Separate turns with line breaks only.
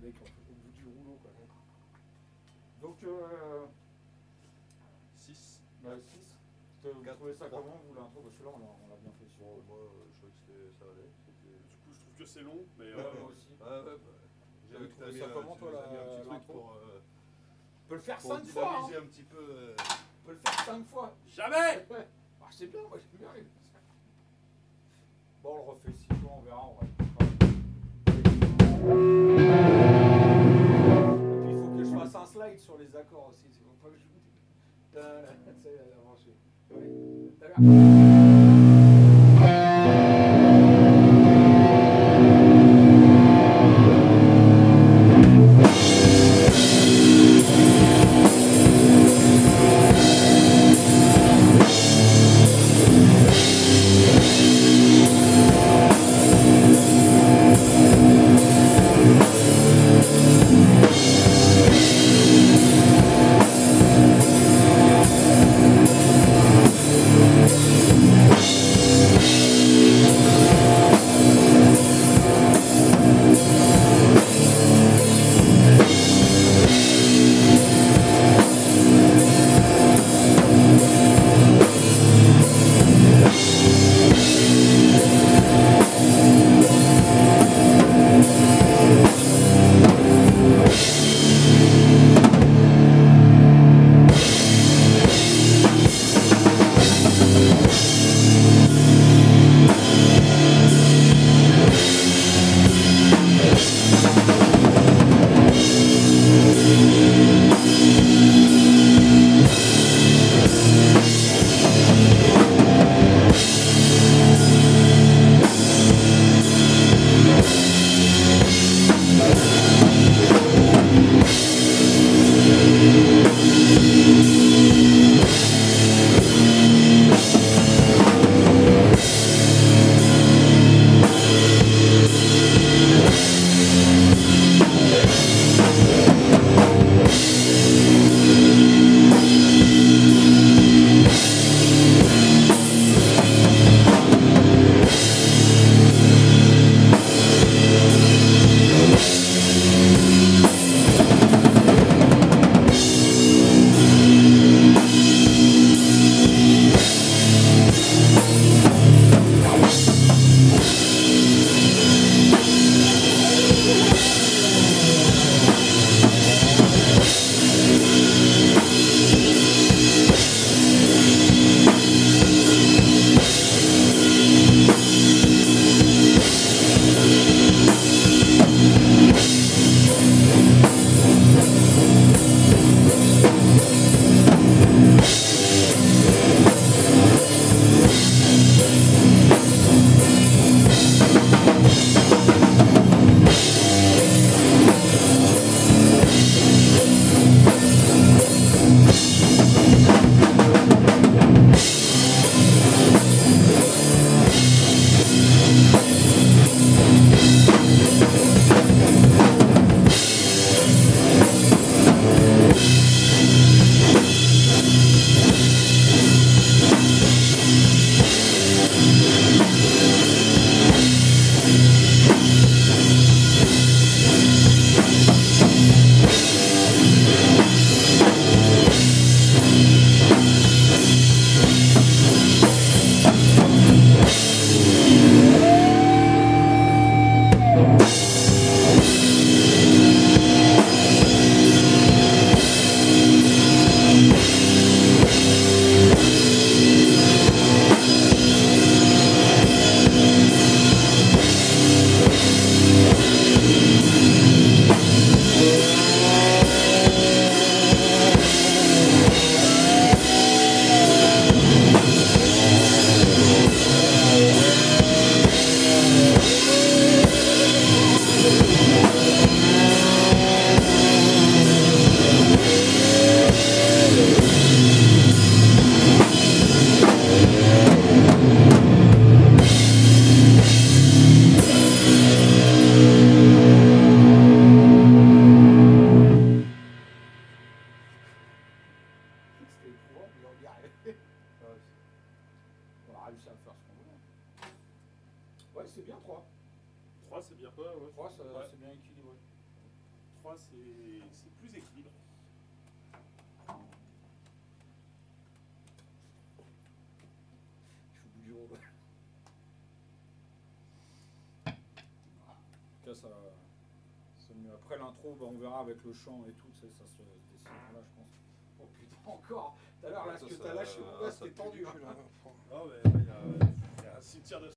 mec au bout du rouleau quoi. Donc
6.
6. Vous trouvez ça comment vous l'intro? Celui-là on l'a bien fait sur.
Moi je trouvais que ça allait.
Du coup, je trouve que c'est long, mais.
Moi aussi.
J'avais
trouvé ça comment toi
l'intro
l'intro? On peut le faire
pour
5 fois.
dynamiser un petit peu.
On peut le faire 5 fois.
Jamais.
Ah, c'est bien, moi j'aime bien les. Bon, on le refait 6 fois, on verra. Et puis il faut que je fasse un slide sur les accords aussi. C'est pour pas que je vous dise. Ça y est, avancé. T'as l'air.
3, c'est plus équilibré.
Je suis au bout du rouleau. En tout cas, ça c'est mieux. Après l'intro, bah, on verra avec le chant et tout, ça se décidera là, je pense. Oh putain, encore. Tout à l'heure, là, ce que t'as lâché, mon gars, c'était tendu. Hein.
Ah, mais il y a un cimetière de